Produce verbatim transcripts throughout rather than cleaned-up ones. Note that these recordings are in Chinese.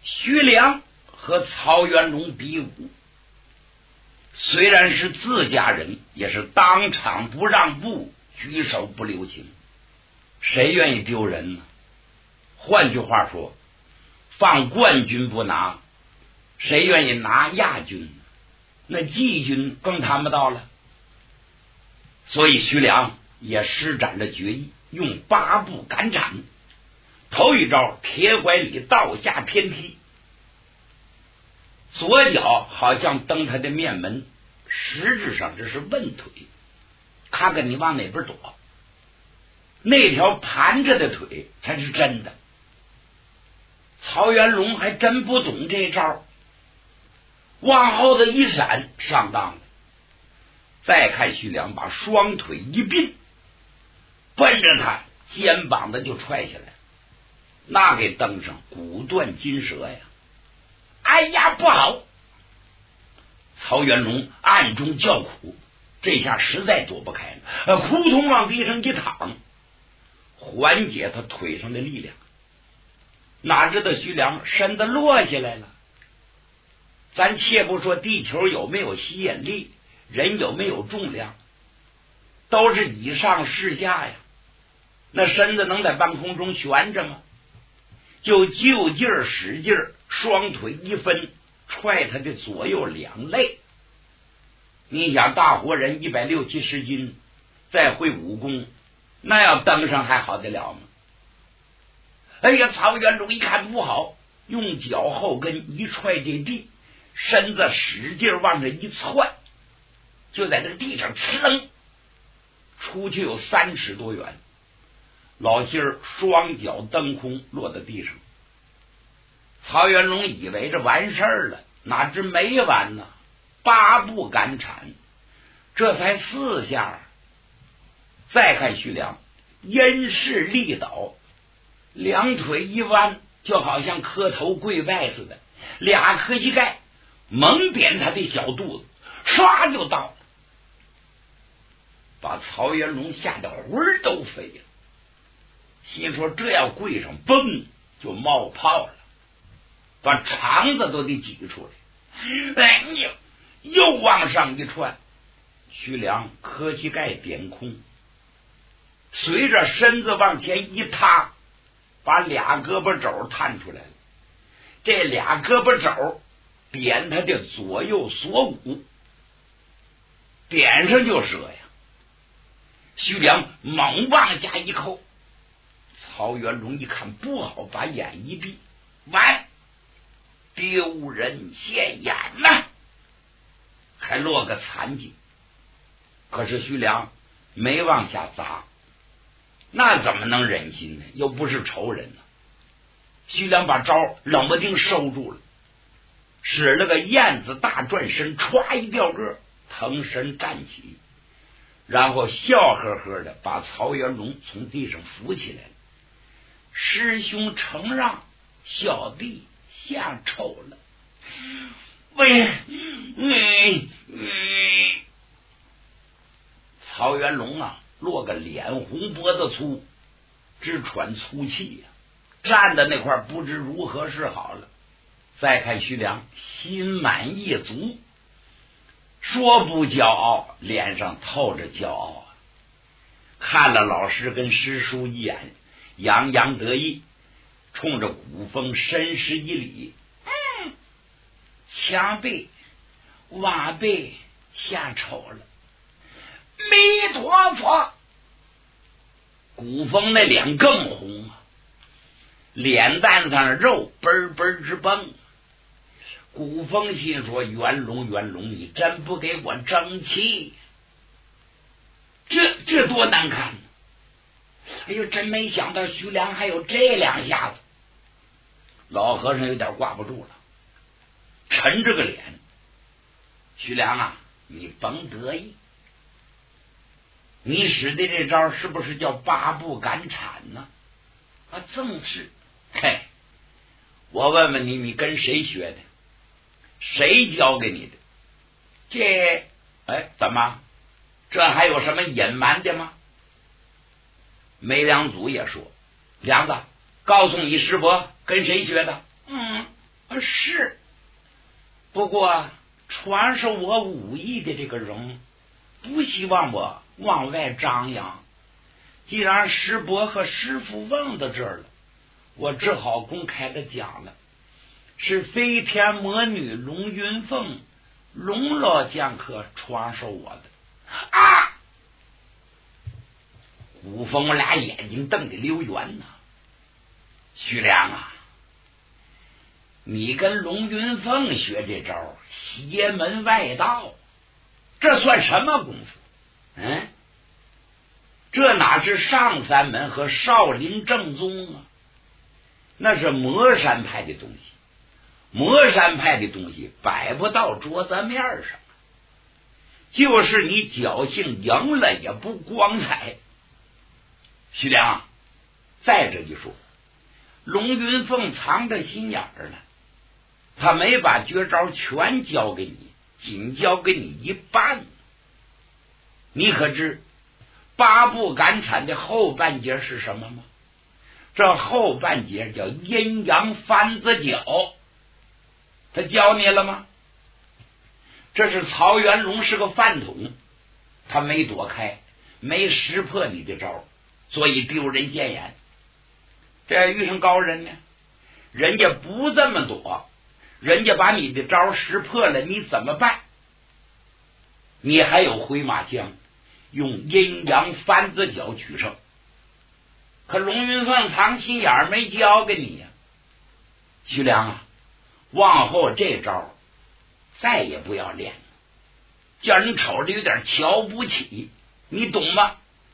徐良和曹元龙比武，虽然是自家人，也是当场不让步，举手不留情。谁愿意丢人呢？换句话说，放冠军不拿，谁愿意拿亚军呢？那季军更谈不到了。所以徐良也施展了绝艺，用八步赶铲。头一招铁拐李倒下偏踢，左脚好像蹬他的面门，实质上这是问腿，看看你往哪边躲。那条盘着的腿才是真的。曹元龙还真不懂这招，往后的一闪，上当了。再看徐良把双腿一并，奔着他肩膀的就踹下来，那给蹬上骨断筋折呀！哎呀，不好！曹元龙暗中叫苦，这下实在躲不开了，扑通往地上一躺，缓解他腿上的力量。哪知道徐良身子落下来了。咱且不说地球有没有吸引力，人有没有重量，都是以上视下呀。那身子能在半空中悬着吗？就就劲儿使劲儿，双腿一分，踹他的左右两肋。你想大活人一百六七十斤，再会武功，那要登上还好得了吗？哎呀，曹元龙一看不好，用脚后跟一踹这地，身子使劲往这一窜，就在这地上呲楞出去有三尺多远。老心儿双脚蹬空落到地上。曹元龙以为这完事儿了，哪知没完呢，八步赶铲，这才四下。再看徐良因势利倒，两腿一弯，就好像磕头跪拜似的，俩磕膝盖猛扁他的小肚子，唰就到了，把曹元龙吓得魂儿都飞了。心说这要跪上，嘣就冒泡了，把肠子都得挤出来。哎，你又往上一窜，徐良磕膝盖点空，随着身子往前一踏，把俩胳膊肘探出来了。这俩胳膊肘点他的左右锁骨，点上就折呀。徐良猛往下一扣，曹元龙一看不好，把眼一闭，完，丢人现眼呐，还落个残疾。可是徐良没往下砸，那怎么能忍心呢？又不是仇人呢。徐良把招冷不丁收住了，使了个燕子大转身，歘一掉个，腾身站起，然后笑呵呵的把曹元龙从地上扶起来了。师兄承让，小弟下丑了。喂，嗯嗯，曹元龙啊，落个脸红脖子粗，直喘粗气呀、啊，站在那块不知如何是好了。再看徐良，心满意足，说不骄傲，脸上透着骄傲啊。看了老师跟师叔一眼，洋洋得意，冲着古风深施一礼，嗯，墙背瓦背下丑了，弥陀佛。古风那脸更红啊，脸蛋上肉嘣嘣直蹦。古风心说，元龙元龙，你真不给我争气，这这多难看呢！哎呦，真没想到徐良还有这两下子。老和尚有点挂不住了，沉着个脸。徐良啊，你甭得意，你使的这招是不是叫八步赶铲呢？啊，正是。嘿，我问问你，你跟谁学的？谁教给你的？这哎，怎么？这还有什么隐瞒的吗？梅良祖也说，梁子，告诉你师伯跟谁学的？嗯， 啊，是，不过传授我武艺的这个人不希望我往外张扬，既然师伯和师傅问到这儿了，我只好公开的讲了，是飞天魔女龙云凤龙老剑客传授我的。啊！古风俩眼睛瞪得溜圆呐。徐良啊，你跟龙云凤学这招邪门外道，这算什么功夫？嗯，这哪是上三门和少林正宗啊？那是魔山派的东西，魔山派的东西摆不到桌子面上，就是你侥幸赢了也不光彩。徐良，再者一说，龙云凤藏着心眼儿呢，他没把绝招全教给你，仅教给你一半。你可知八步赶铲的后半截是什么吗？这后半截叫阴阳翻子脚，他教你了吗？这是曹元龙是个饭桶，他没躲开，没识破你的招，所以丢人现眼。这遇上高人呢，人家不这么躲，人家把你的招识破了，你怎么办？你还有回马枪，用阴阳翻子脚取胜。可龙云凤藏心眼儿没教给你呀、啊，徐良啊，往后这招再也不要练了，叫人瞅着有点瞧不起，你懂吗？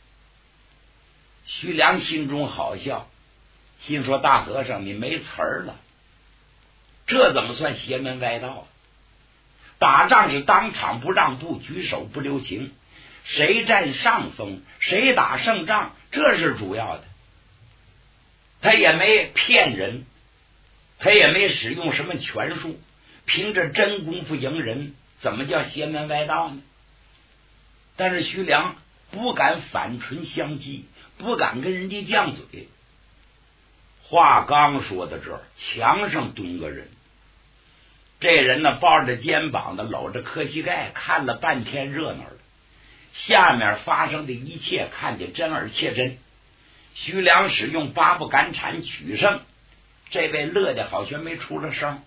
徐良心中好笑，心说大和尚你没词儿了，这怎么算邪门歪道？打仗是当场不让步，举手不留情，谁占上风谁打胜仗，这是主要的。他也没骗人，他也没使用什么权术，凭着真功夫赢人，怎么叫邪门歪道呢？但是徐良不敢反唇相讥，不敢跟人家犟嘴。话刚说到这儿，墙上蹲个人，这人呢抱着肩膀的，搂着磕膝盖，看了半天热闹了，下面发生的一切看得真而切真。徐良使用八步赶铲取胜，这位乐得好像没出了声。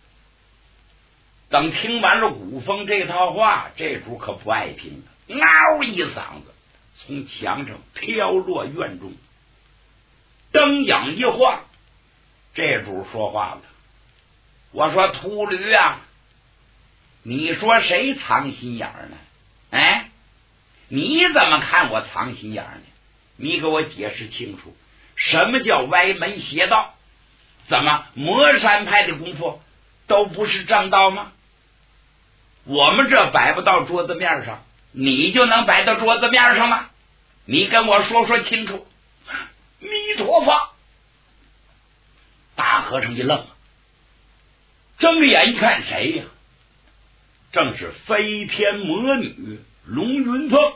等听完了古风这套话，这主可不爱听了，嗷一嗓子从墙上飘落院中，灯影一晃，这主说话了，我说秃驴啊，你说谁藏心眼呢？哎，你怎么看我藏心眼呢？你给我解释清楚，什么叫歪门邪道？怎么魔山派的功夫都不是正道吗？我们这摆不到桌子面上，你就能摆到桌子面上吗？你跟我说说清楚。弥陀佛！大和尚一愣，睁眼一看，谁呀？正是飞天魔女龙云凤。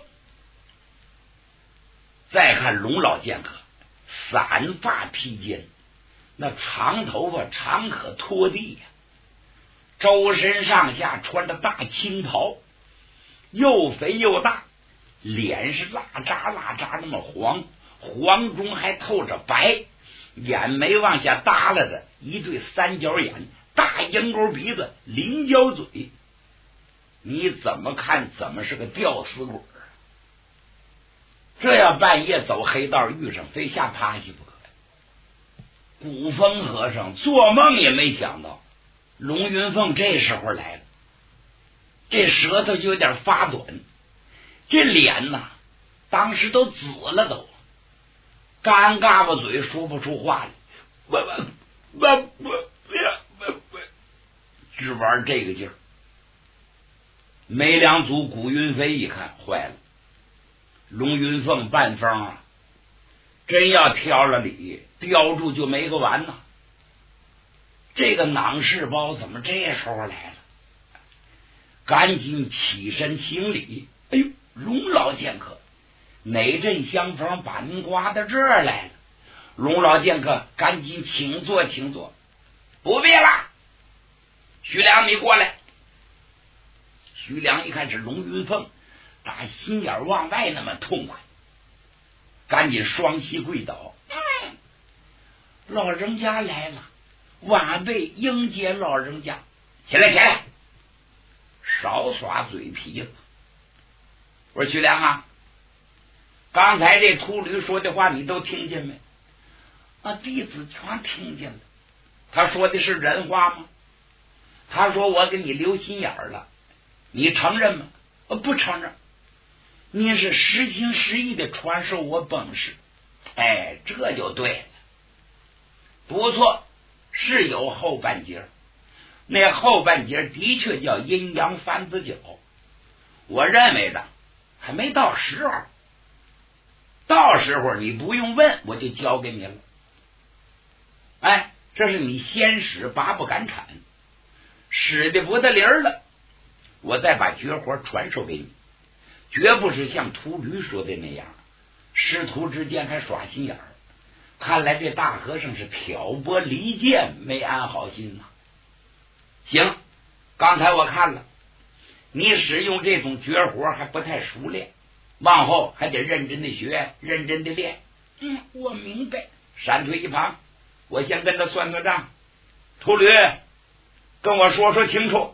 再看龙老剑客，散发披肩，那长头发长可拖地呀、啊，周身上下穿着大青袍，又肥又大，脸是蜡渣蜡渣那么黄，黄中还透着白，眼眉往下耷拉着一对三角眼，大鹰钩鼻子，菱角嘴，你怎么看怎么是个吊死鬼。这要半夜走黑道遇上，非吓趴下不可。古风和尚做梦也没想到龙云凤这时候来了，这舌头就有点发短，这脸呐当时都紫了，都干嘎巴嘴说不出话来，我我我我我我只玩这个劲儿。梅良祖古云飞一看坏了，龙云凤半疯啊，真要挑了理，叼住就没个完呐。这个囊世包怎么这时候来了？赶紧起身行礼。哎呦，龙老剑客，哪阵相逢把您刮到这儿来了？龙老剑客赶紧请坐请坐。不必了， 徐良你过来。徐良一看是龙云凤，打心眼往外那么痛快，赶紧双膝跪倒。嗯，老人家来了，晚辈迎接老人家。起来起来，少耍嘴皮子。我说徐良啊，刚才这秃驴说的话你都听见没？啊，弟子全听见了。他说的是人话吗？他说我给你留心眼儿了，你承认吗？呃，不承认。你是实心实意的传授我本事，哎，这就对了。不错，是有后半截，那后半截的确叫阴阳翻子脚。我认为的还没到时候，到时候你不用问，我就交给你了。哎，这是你先使拔不敢铲，使的不得灵了，我再把绝活传授给你，绝不是像秃驴说的那样，师徒之间还耍心眼儿。看来这大和尚是挑拨离间，没安好心呐。行，刚才我看了，你使用这种绝活还不太熟练，往后还得认真的学，认真的练。嗯，我明白。闪退一旁，我先跟他算个账。秃驴，跟我说说清楚。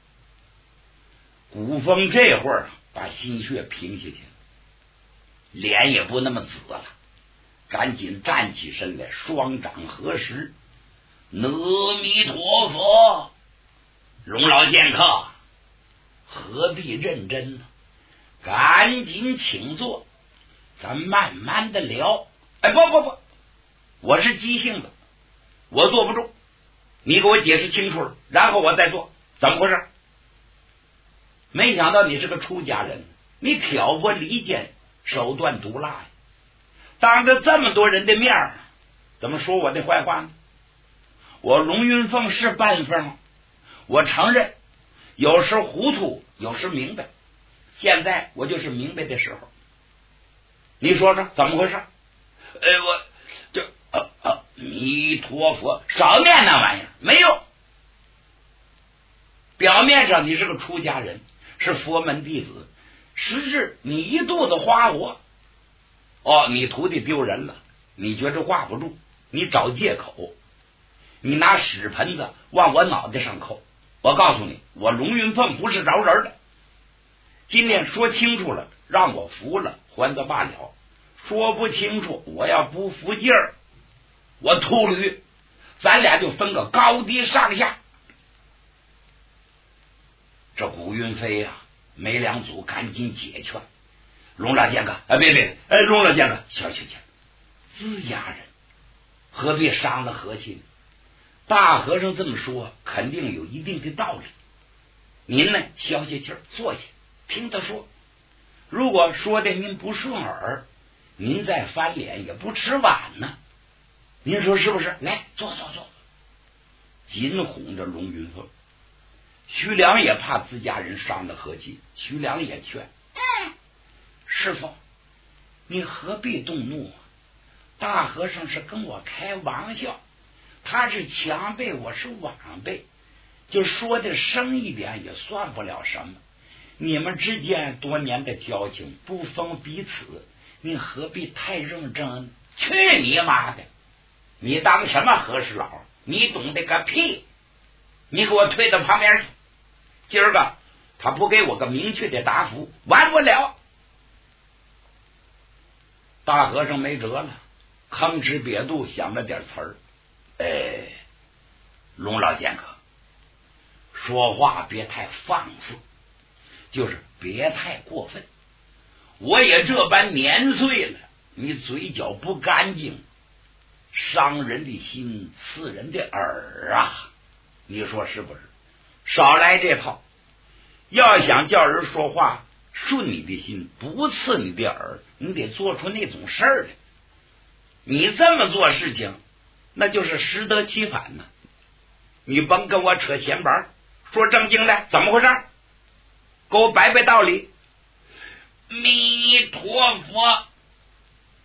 古风这会儿把心血平下去了，脸也不那么紫了，赶紧站起身来，双掌合十。阿弥陀佛，龙老剑客，何必认真呢？赶紧请坐，咱慢慢的聊。哎，不不不，我是急性子，我坐不住，你给我解释清楚了，然后我再做，怎么回事？没想到你是个出家人，你挑拨离间，手段毒辣呀！当着这么多人的面儿，怎么说我的坏话呢？我龙云凤是半分，我承认有时糊涂，有时明白，现在我就是明白的时候。你说说怎么回事？呃，我这呃呃，弥陀佛，少念那玩意儿没用。表面上你是个出家人，是佛门弟子，实质你一肚子花活。哦，你徒弟丢人了，你觉着挂不住，你找借口，你拿屎盆子往我脑袋上扣。我告诉你，我龙云凤不是饶人的。今天说清楚了，让我服了，还则罢了；说不清楚，我要不服劲儿，我秃驴，咱俩就分个高低上下。这古云飞呀、啊，没两组赶紧解劝。龙老剑客，哎，别别，哎，龙老剑客，行行行，自家人何必伤了和气呢？大和尚这么说，肯定有一定的道理。您呢，消下气儿，坐下，听他说。如果说的您不顺耳，您再翻脸也不迟晚呢。您说是不是？来，坐坐坐。紧哄着龙云凤。徐良也怕自家人伤了和气，徐良也劝：嗯，师傅，你何必动怒啊？大和尚是跟我开玩笑，他是强辈，我是晚辈，就说的深一点也算不了什么。你们之间多年的交情，不分彼此，你何必太认真？去你妈的！你当什么和事佬？你懂得个屁！你给我退到旁边去！今儿个他不给我个明确的答复，完不了。大和尚没辙了，吭哧瘪肚想了点词儿。哎，龙老剑客，说话别太放肆，就是别太过分。我也这般年岁了，你嘴角不干净，伤人的心，刺人的耳啊！你说是不是？少来这套！要想叫人说话顺你的心，不刺你的耳，你得做出那种事儿来。你这么做事情，那就是适得其反呢。你甭跟我扯闲白，说正经的，怎么回事？给我摆摆道理。弥陀佛，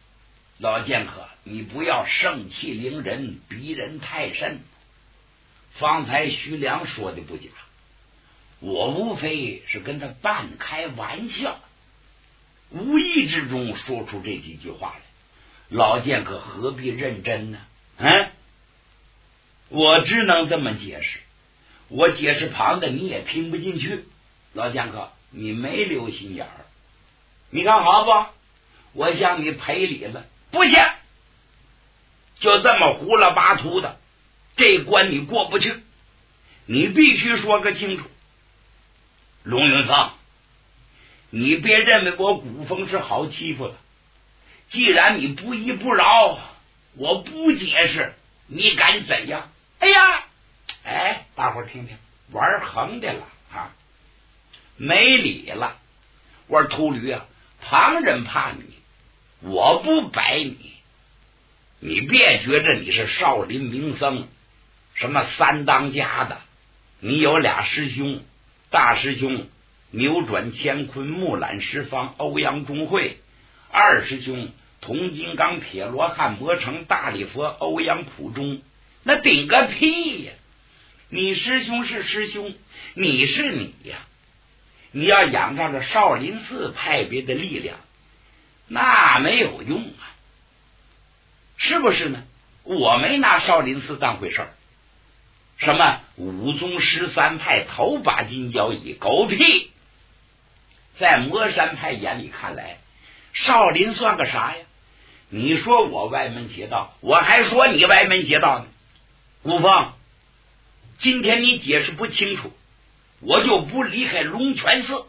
老剑客，你不要盛气凌人，逼人太甚。 方才徐良说的不假，我无非是跟他半开玩笑，无意之中说出这几句话来，老剑客何必认真呢？嗯，我只能这么解释，我解释旁的你也听不进去。老剑客，你没留心眼儿，你看好不？我向你赔礼了。不行，就这么胡了八涂的，这关你过不去，你必须说个清楚。龙云凤，你别认为我古风是好欺负的，既然你不依不饶，我不解释，你敢怎样？哎呀，哎，大伙儿听听，玩横的了啊，没理了。我说秃驴啊，旁人怕你，我不摆你，你别觉着你是少林名僧，什么三当家的，你有俩师兄，大师兄扭转乾坤木兰十方欧阳中会，二师兄铜金刚铁罗汉魔城大力佛欧阳普中，那顶个屁呀！你师兄是师兄，你是你呀，你要仰仗着少林寺派别的力量，那没有用啊，是不是呢？我没拿少林寺当回事儿，什么五宗十三派头把金交椅，狗屁！在魔山派眼里看来，少林算个啥呀？你说我歪门邪道，我还说你歪门邪道呢。古风，今天你解释不清楚，我就不离开龙泉寺。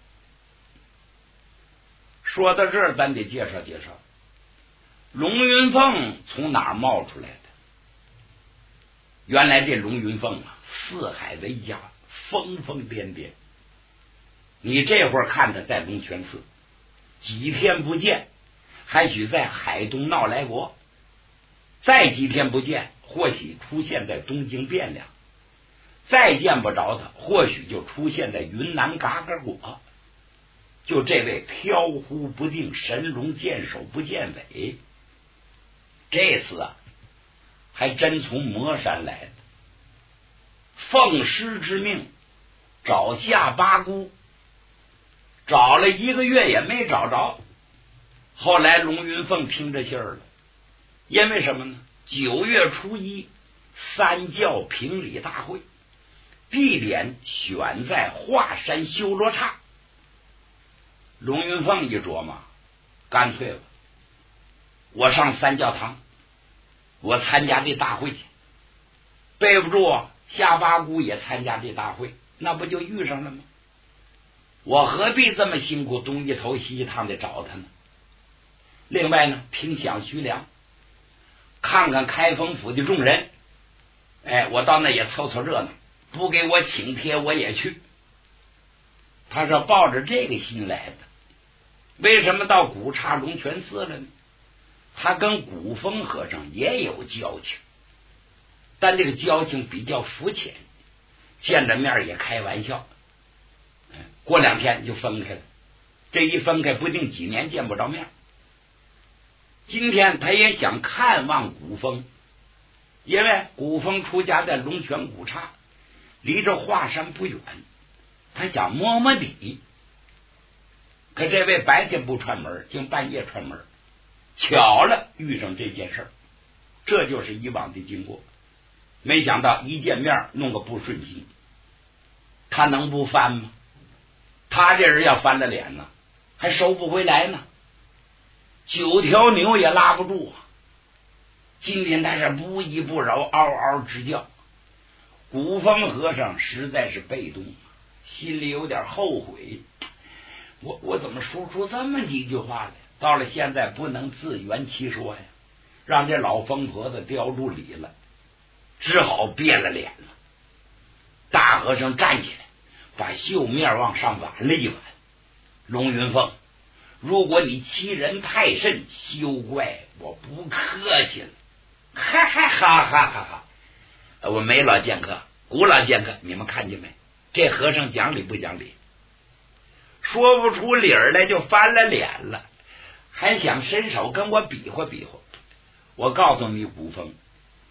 说到这儿，咱得介绍介绍龙云凤从哪儿冒出来的。原来这龙云凤啊，四海为家，疯疯癫癫。你这会儿看他在龙泉寺，几天不见，还许在海东闹来国；再几天不见，或许出现在东京汴梁；再见不着他，或许就出现在云南嘎嘎果。就这位飘忽不定，神龙见首不见尾，这次啊，还真从魔山来的，奉师之命找下八姑，找了一个月也没找着。后来龙云凤听着信儿了，因为什么呢？九月初一三教评理大会，地点选在华山修罗刹。龙云凤一琢磨，干脆了，我上三教堂，我参加这大会去。对不住，下八姑也参加这大会，那不就遇上了吗？我何必这么辛苦东一头西一趟的找他呢？另外呢，听响徐良，看看开封府的众人，哎，我到那也凑凑热闹，不给我请帖我也去。他是抱着这个心来的。为什么到古刹龙泉寺了呢？他跟古风和尚也有交情，但这个交情比较肤浅，见着面也开玩笑，过两天就分开了。这一分开，不定几年见不着面。今天他也想看望古风，因为古风出家在龙泉古刹，离着华山不远，他想摸摸底。可这位白天不串门，竟半夜串门，巧了遇上这件事儿，这就是以往的经过。没想到一见面弄个不顺心，他能不翻吗？他这人要翻了脸呢，还收不回来呢，九条牛也拉不住啊！今天他是不依不饶，嗷嗷直叫。古风和尚实在是被动，心里有点后悔。我我怎么说出这么几句话来？到了现在不能自圆其说呀，让这老疯婆子叼住理了，只好变了脸了。大和尚站起来，把袖面往上挽了一挽。龙云凤，如果你欺人太甚，休怪我不客气了。哈哈哈哈哈哈！我没老剑客，古老剑客，你们看见没？这和尚讲理不讲理？说不出理儿来就翻了脸了，还想伸手跟我比划比划。我告诉你，古风，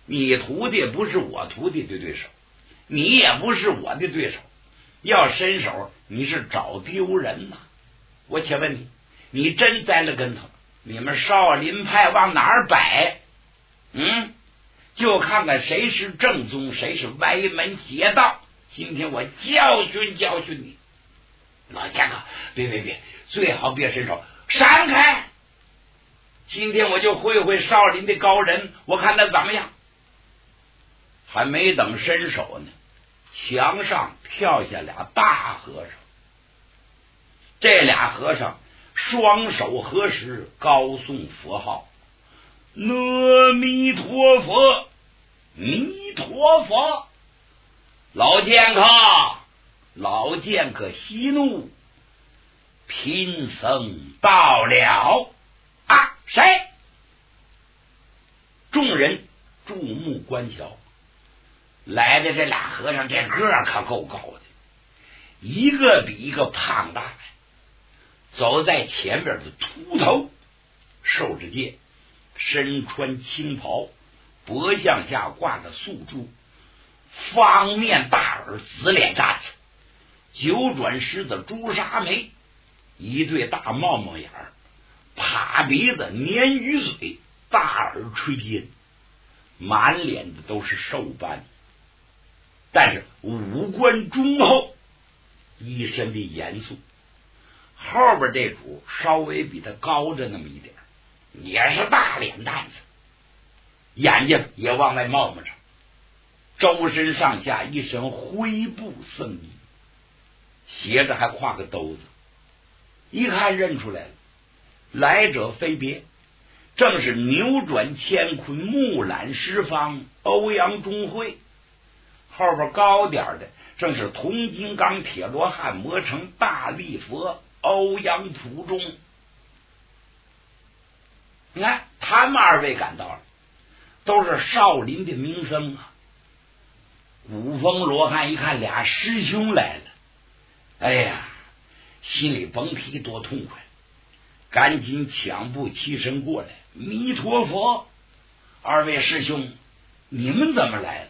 你徒弟不是我徒弟的对手，你也不是我的对手，要伸手你是找丢人呐、啊！我且问你，你真栽了跟头，你们少林派往哪儿摆？嗯，就看看谁是正宗，谁是歪门邪道。今天我教训教训你。老剑客，别别别，最好别伸手，闪开！今天我就会会少林的高人，我看他怎么样。还没等伸手呢，墙上跳下俩大和尚。这俩和尚双手合十，高诵佛号：阿弥陀佛，弥陀佛。老剑客，老剑客息怒，贫僧到了啊！谁？众人注目观瞧，来的这俩和尚，这个儿可够高的，一个比一个胖大。走在前边的秃头，受着戒，身穿青袍，脖项下挂着素珠，方面大耳，紫脸扎子，九转狮子朱砂眉，一对大帽帽眼儿，趴鼻子，鲶鱼嘴，大耳垂肩，满脸的都是寿斑，但是五官忠厚，一身的严肃。后边这主稍微比他高着那么一点，也是大脸蛋子，眼睛也往外冒冒着，周身上下一身灰布僧衣，斜着还挎个兜子，一看认出来了，来者非别，正是扭转乾坤木兰十方欧阳中会。后边高点的正是铜金刚铁罗汉魔成大力佛欧阳普中。你看他们二位赶到了，都是少林的名僧啊。古风罗汉一看俩师兄来了，哎呀，心里甭提多痛快，赶紧抢步起身过来。弥陀佛，二位师兄，你们怎么来了？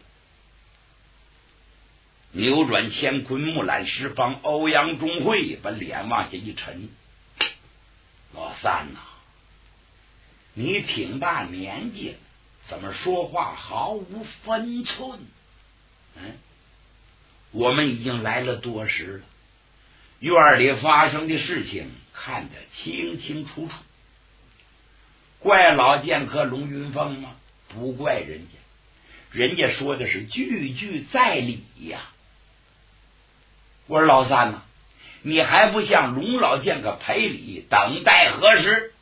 扭转乾坤木兰十方欧阳中会把脸往下一沉，老三呐、啊，你挺大年纪了，怎么说话毫无分寸？嗯，我们已经来了多时了，院里发生的事情看得清清楚楚。怪老剑客龙云峰吗？不怪人家，人家说的是句句在理呀。我说老三呐、啊，你还不向龙老剑客赔礼，等待何时？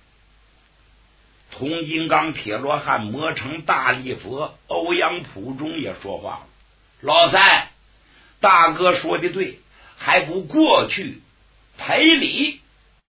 铜金刚铁罗汉魔成大力佛欧阳普中也说话了，老三，大哥说的对，还不过去赔礼？